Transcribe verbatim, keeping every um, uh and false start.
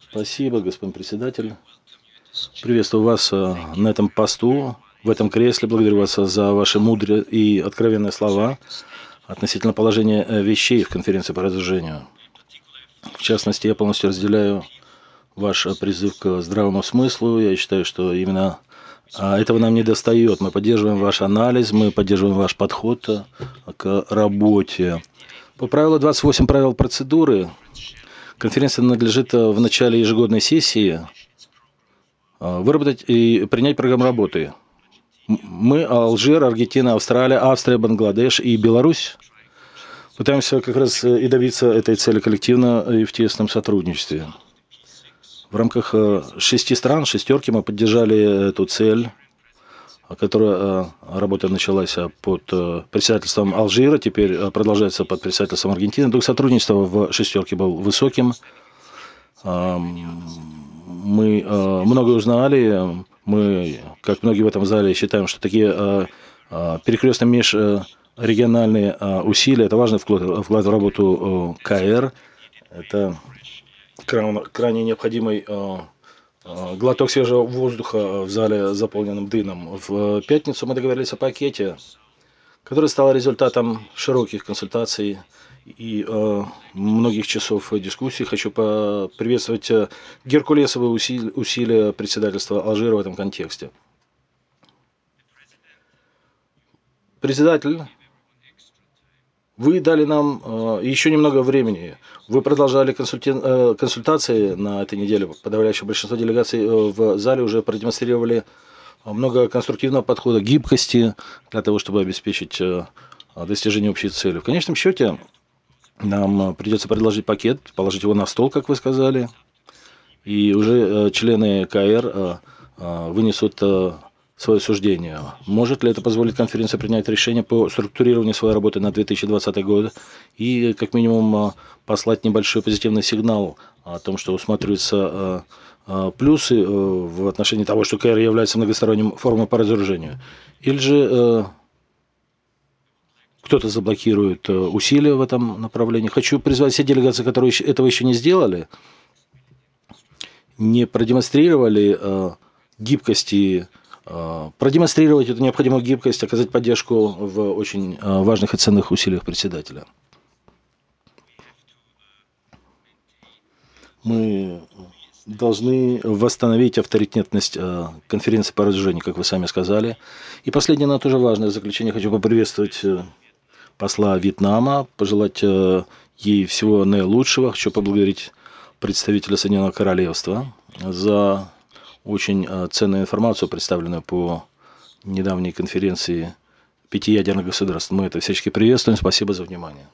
Спасибо, господин председатель. Приветствую вас э, на этом посту, в этом кресле. Благодарю вас за ваши мудрые и откровенные слова относительно положения э, вещей в конференции по разоружению. В частности, я полностью разделяю ваш э, призыв к здравому смыслу. Я считаю, что именно а, этого нам не достает. Мы поддерживаем ваш анализ, мы поддерживаем ваш подход э, к работе. По правилу двадцать восемь правил процедуры конференция надлежит э, в начале ежегодной сессии э, выработать и принять программу работы. М- Мы, Алжир, Аргентина, Австралия, Австрия, Бангладеш и Беларусь пытаемся как раз э, и добиться этой цели коллективно и в тесном сотрудничестве. В рамках э, шести стран, шестерки, мы поддержали эту цель, а, которая э, работа началась э, под э, председательством Алжира, теперь э, продолжается под председательством Аргентины. Дух сотрудничества в шестерке был высоким. Ам, Мы э, многое узнали. Мы, как многие в этом зале, считаем, что такие э, э, перекрестные межрегиональные э, усилия – это важный вклад, вклад в работу э, КР. Это крайне, крайне необходимый э, э, глоток свежего воздуха в зале, заполненном дымом. В пятницу мы договорились о пакете, который стал результатом широких консультаций и э, многих часов дискуссий. Хочу поприветствовать э, геркулесовые усилия, усилия председательства Алжира в этом контексте. Председатель, вы дали нам э, еще немного времени. Вы продолжали консульти... э, консультации на этой неделе. Подавляющее большинство делегаций э, в зале уже продемонстрировали много конструктивного подхода, гибкости для того, чтобы обеспечить э, достижение общей цели. В конечном счете, нам придется предложить пакет, положить его на стол, как вы сказали, и уже э, члены КР э, э, вынесут э, свое суждение. Может ли это позволить конференции принять решение по структурированию своей работы на две тысячи двадцатый год и, как минимум, э, послать небольшой позитивный сигнал о том, что усматриваются э, э, плюсы э, в отношении того, что КР является многосторонним форумом по разоружению? Или же э, кто-то заблокирует э, усилия в этом направлении? Хочу призвать все делегации, которые еще- этого еще не сделали, не продемонстрировали э, гибкости, э, продемонстрировать эту необходимую гибкость, оказать поддержку в очень э, важных и ценных усилиях председателя. Мы должны восстановить авторитетность э, конференции по разоружению, как вы сами сказали. И последнее, но тоже важное заключение. Хочу поприветствовать э, посла Вьетнама, пожелать э, ей всего наилучшего. Хочу поблагодарить представителя Соединенного Королевства за очень э, ценную информацию, представленную по недавней конференции пяти ядерных государств. Мы это всячески приветствуем. Спасибо за внимание.